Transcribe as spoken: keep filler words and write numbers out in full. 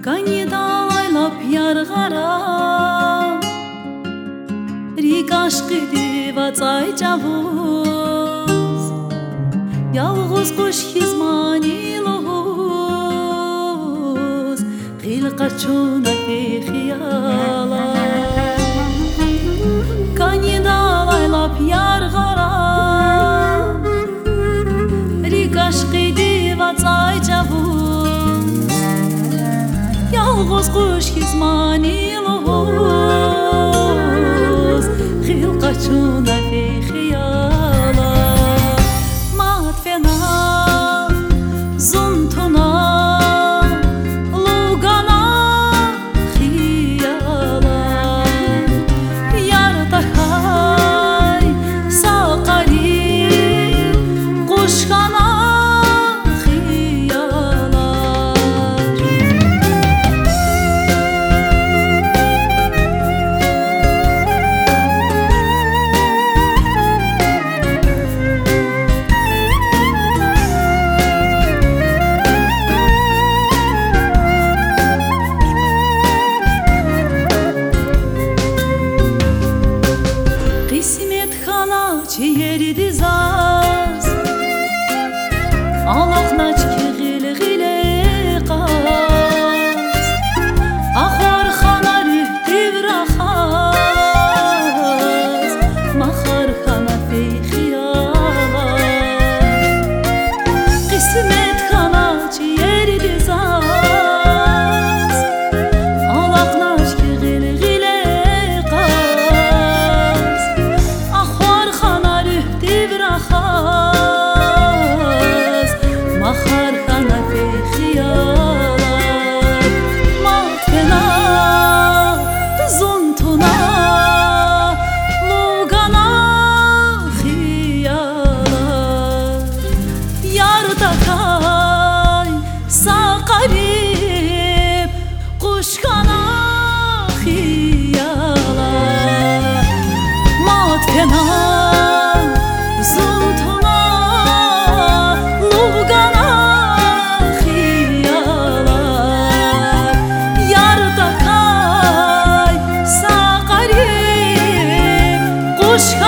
Kanidalaylap yarğara Rik aşkı diva çaycavuz Yalğız kuş hizmani lohuz Xilqaçuna fi xiyala Kanidalaylap yarğara Rik aşkı diva çaycavuz Yalğız kuş hizmani lohuz Xilqaçuna fi xiyala Matfena zuntuna Lugana xiyala Yartakay saqari Quşxana Çeyeri zaz Alaqnaç kığıl gile qaz Axar xana rühtiv raxaz Maxar xana fi xiyala Qismet xana çeyeri zaz Alaqnaç kığıl gile qaz Axar Maxar xana fi xiyalat Matfena zuntuna Lugana xiyalat Yartakay saqarib Quşxana xiyalat Matfena Kuş